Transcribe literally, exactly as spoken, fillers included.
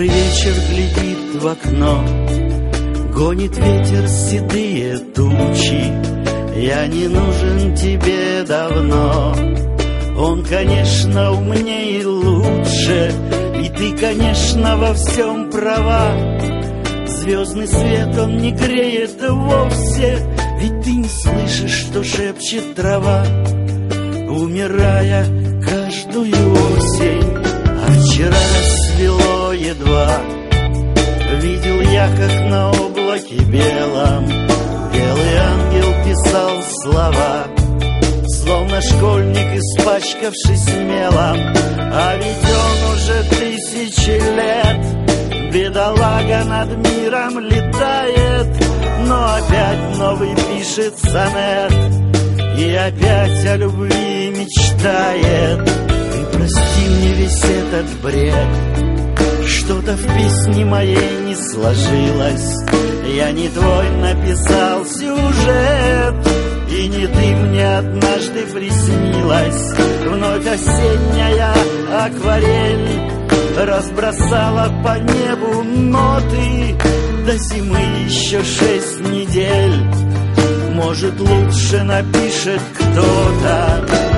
Мокрый вечер глядит в окно, гонит ветер седые тучи. Я не нужен тебе давно. Он, конечно, умнее и лучше, и ты, конечно, во всем права. Звездный свет он не греет вовсе, ведь ты не слышишь, что шепчет трава, умирая каждую осень. А вчера рассвело едва, видел я, как на облаке белом белый ангел писал слова, словно школьник, испачкавшись мелом. А ведь он уже тысячи лет, бедолага, над миром летает, но опять новый пишет сонет и опять о любви мечтает. Ты прости мне весь этот бред, что-то в песне моей не сложилось. Я не твой написал сюжет, и не ты мне однажды приснилась. Вновь осенняя акварель разбросала по небу ноты. До зимы еще шесть недель, может, лучше напишет кто-то.